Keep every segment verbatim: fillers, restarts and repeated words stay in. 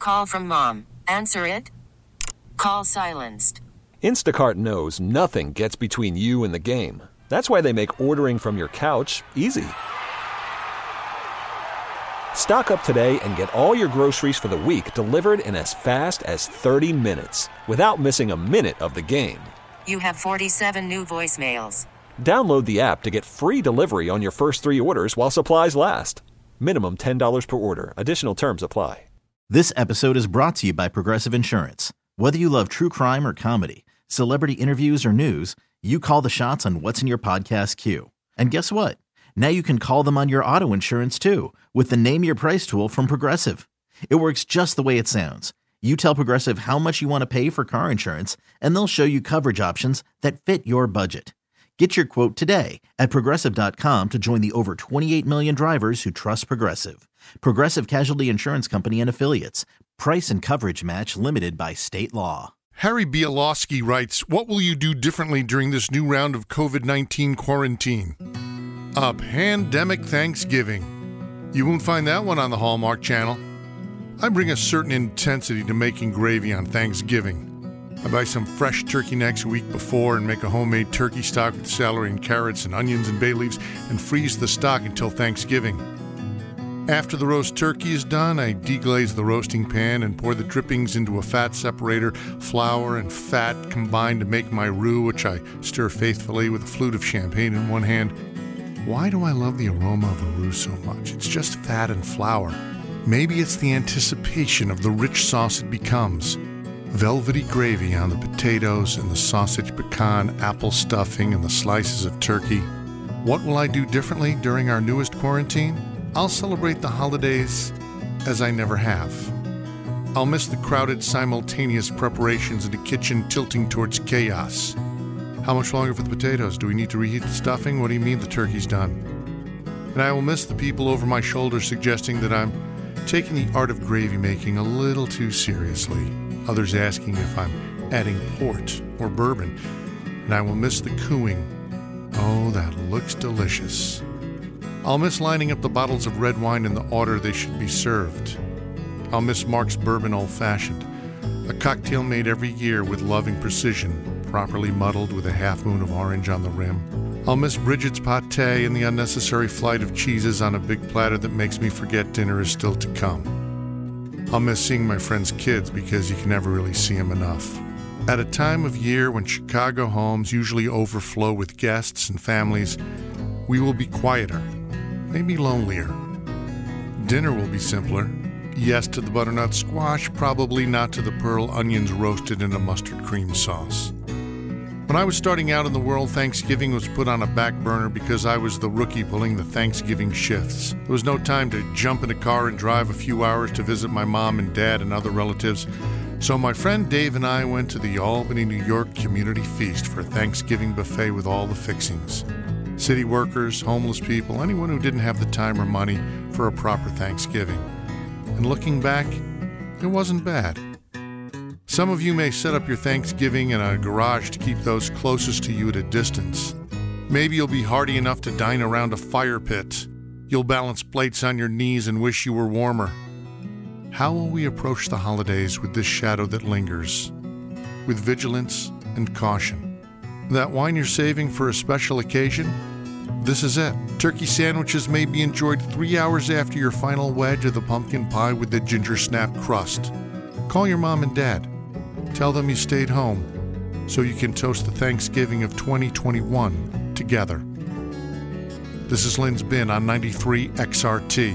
call from mom. Answer it. Call silenced. Instacart knows nothing gets between you and the game. That's why they make ordering from your couch easy. Stock up today and get all your groceries for the week delivered in as fast as thirty minutes without missing a minute of the game. You have forty-seven new voicemails. Download the app to get free delivery on your first three orders while supplies last. Minimum ten dollars per order. Additional terms apply. This episode is brought to you by Progressive Insurance. Whether you love true crime or comedy, celebrity interviews or news, you call the shots on what's in your podcast queue. And guess what? Now you can call them on your auto insurance too with the Name Your Price tool from Progressive. It works just the way it sounds. You tell Progressive how much you want to pay for car insurance, and they'll show you coverage options that fit your budget. Get your quote today at Progressive dot com to join the over twenty-eight million drivers who trust Progressive. Progressive Casualty Insurance Company and Affiliates. Price and coverage match limited by state law. Harry Bielowski writes, what will you do differently during this new round of covid nineteen quarantine? A pandemic Thanksgiving. You won't find that one on the Hallmark Channel. I bring a certain intensity to making gravy on Thanksgiving. I buy some fresh turkey necks a week before and make a homemade turkey stock with celery and carrots and onions and bay leaves and freeze the stock until Thanksgiving. After the roast turkey is done, I deglaze the roasting pan and pour the drippings into a fat separator. Flour and fat combine to make my roux, which I stir faithfully with a flute of champagne in one hand. Why do I love the aroma of a roux so much? It's just fat and flour. Maybe it's the anticipation of the rich sauce it becomes. Velvety gravy on the potatoes and the sausage pecan apple stuffing and the slices of turkey. What will I do differently during our newest quarantine? I'll celebrate the holidays as I never have. I'll miss the crowded simultaneous preparations in the kitchen tilting towards chaos. How much longer for the potatoes? Do we need to reheat the stuffing? What do you mean the turkey's done? And I will miss the people over my shoulder suggesting that I'm taking the art of gravy making a little too seriously. Others asking if I'm adding port or bourbon. And I will miss the cooing. Oh, that looks delicious. I'll miss lining up the bottles of red wine in the order they should be served. I'll miss Mark's Bourbon Old Fashioned, a cocktail made every year with loving precision, properly muddled with a half moon of orange on the rim. I'll miss Bridget's pâté and the unnecessary flight of cheeses on a big platter that makes me forget dinner is still to come. I'll miss seeing my friends' kids because you can never really see them enough. At a time of year when Chicago homes usually overflow with guests and families, we will be quieter, maybe lonelier. Dinner will be simpler. Yes to the butternut squash, probably not to the pearl onions roasted in a mustard cream sauce. When I was starting out in the world, Thanksgiving was put on a back burner because I was the rookie pulling the Thanksgiving shifts. There was no time to jump in a car and drive a few hours to visit my mom and dad and other relatives. So my friend Dave and I went to the Albany, New York Community Feast for a Thanksgiving buffet with all the fixings. City workers, homeless people, anyone who didn't have the time or money for a proper Thanksgiving. And looking back, it wasn't bad. Some of you may set up your Thanksgiving in a garage to keep those closest to you at a distance. Maybe you'll be hardy enough to dine around a fire pit. You'll balance plates on your knees and wish you were warmer. How will we approach the holidays with this shadow that lingers? With vigilance and caution. That wine you're saving for a special occasion? This is it. Turkey sandwiches may be enjoyed three hours after your final wedge of the pumpkin pie with the ginger snap crust. Call your mom and dad. Tell them you stayed home so you can toast the Thanksgiving of twenty twenty-one together. This is Lynn's Bin on ninety-three X R T.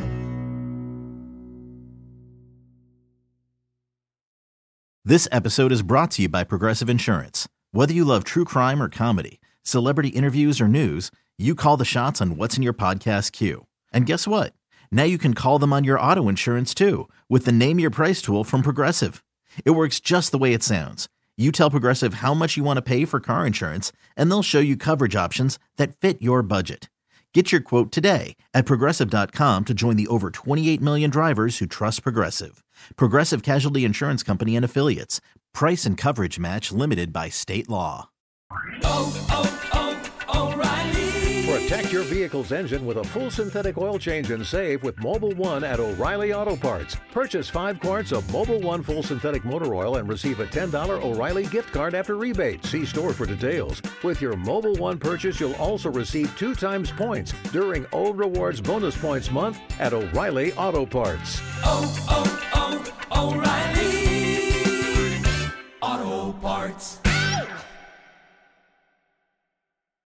This episode is brought to you by Progressive Insurance. Whether you love true crime or comedy, celebrity interviews or news, you call the shots on what's in your podcast queue. And guess what? Now you can call them on your auto insurance too with the Name Your Price tool from Progressive. It works just the way it sounds. You tell Progressive how much you want to pay for car insurance, and they'll show you coverage options that fit your budget. Get your quote today at Progressive dot com to join the over twenty-eight million drivers who trust Progressive. Progressive Casualty Insurance Company and Affiliates. Price and coverage match limited by state law. Oh, oh, oh, O'Reilly. Protect your vehicle's engine with a full synthetic oil change and save with Mobil one at O'Reilly Auto Parts. Purchase five quarts of Mobil one full synthetic motor oil and receive a ten dollars O'Reilly gift card after rebate. See store for details. With your Mobil one purchase, you'll also receive two times points during O Rewards Bonus Points Month at O'Reilly Auto Parts. Oh, oh, oh, O'Reilly